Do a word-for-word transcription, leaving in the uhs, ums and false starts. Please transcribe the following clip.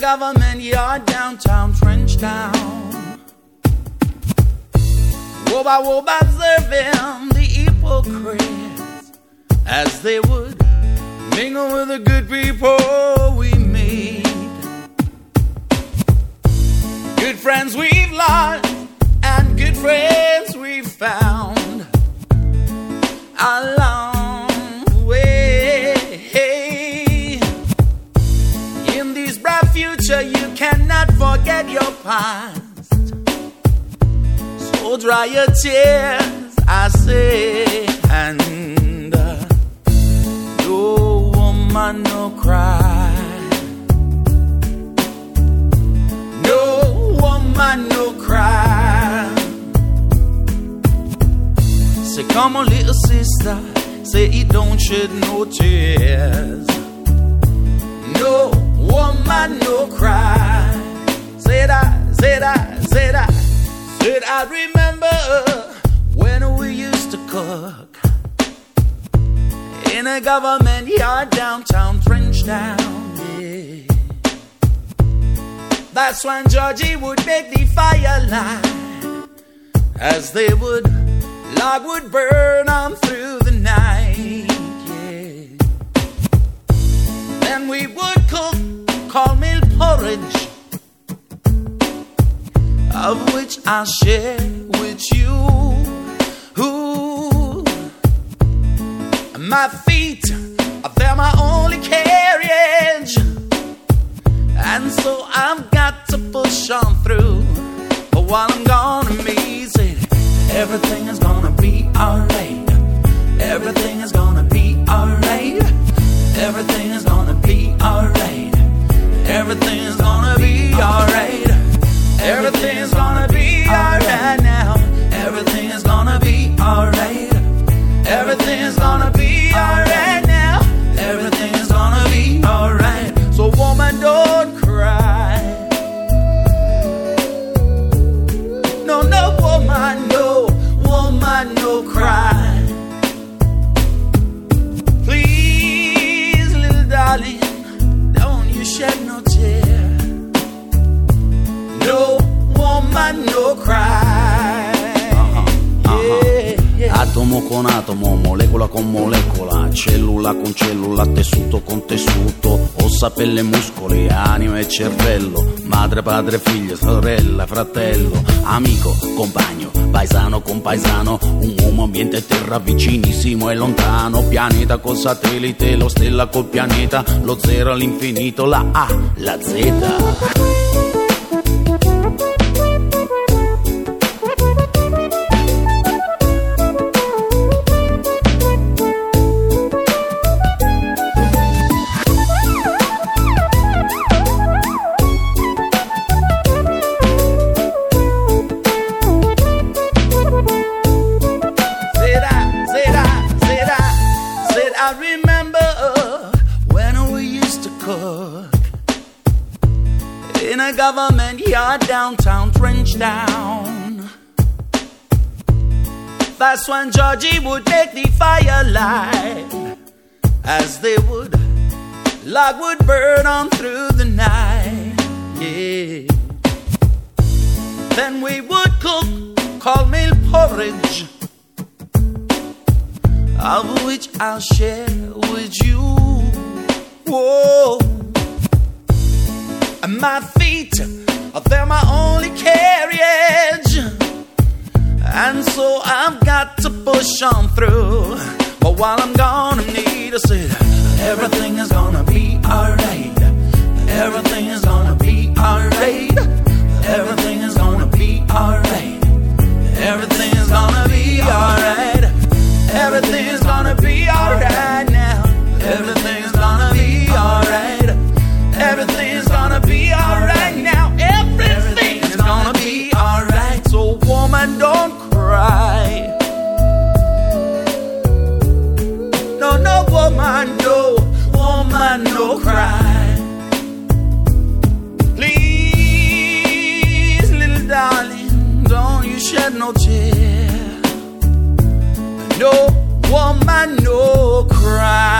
government yard downtown Frenchtown. Woba woba observing the hypocrites as they would mingle with the good people we meet. Good friends we've lost and good friends we've found along the way. In this bright future you cannot forget your past. So dry your tears, I say, and uh, no woman no cry. No woman no cry. Say come on little sister, say you don't shed no tears. No woman no cry. Say that, say that, say that. Said I remember when we used to cook in a government yard downtown Frenchtown, yeah. That's when Georgie would make the fire light, as they would, log would burn on through the night, yeah. Then we would cook cornmeal porridge, of which I'll share with you. Ooh, my feet, they're my only carriage, and so I've got to push on through. But while I'm gone, amazing, everything is gonna be alright. Everything is gonna be alright. Everything is gonna be alright. Everything is gonna be alright. Everything is gonna be alright now. Everything is gonna be alright. Everything is gonna be alright now. Everything is gonna be alright. So woman, don't cry. No, no, woman, no. Woman, no cry. Please, little darling, don't you shed no tear. No woman, no cry. Uh-huh, uh-huh. Yeah, yeah. Atomo con atomo, molecola con molecola, cellula con cellula, tessuto con tessuto, ossa, pelle, muscoli, anima e cervello, madre, padre, figlio, sorella, fratello, amico, compagno, paesano con paesano, un uomo, ambiente, terra, vicinissimo e lontano, pianeta col satellite, lo stella col pianeta, lo zero all'infinito, la A, la Z. In a government yard downtown Frenchtown. That's when Georgie would make the fire light, as they would, log would burn on through the night, yeah. Then we would cook cornmeal porridge, of which I'll share with you. Whoa. My feet, they're my only carriage, and so I've got to push on through. But while I'm gone, I need to say everything is gonna be alright. Everything is gonna be alright. Everything is gonna be alright. Everything is gonna be alright. Everything is gonna be alright now. Everything is gonna be alright. Everything is gonna be alright now. Everything is gonna be alright. So woman, don't cry. No, no, woman, no. Woman, no cry. Please, little darling, don't you shed no tear. No, woman, no cry.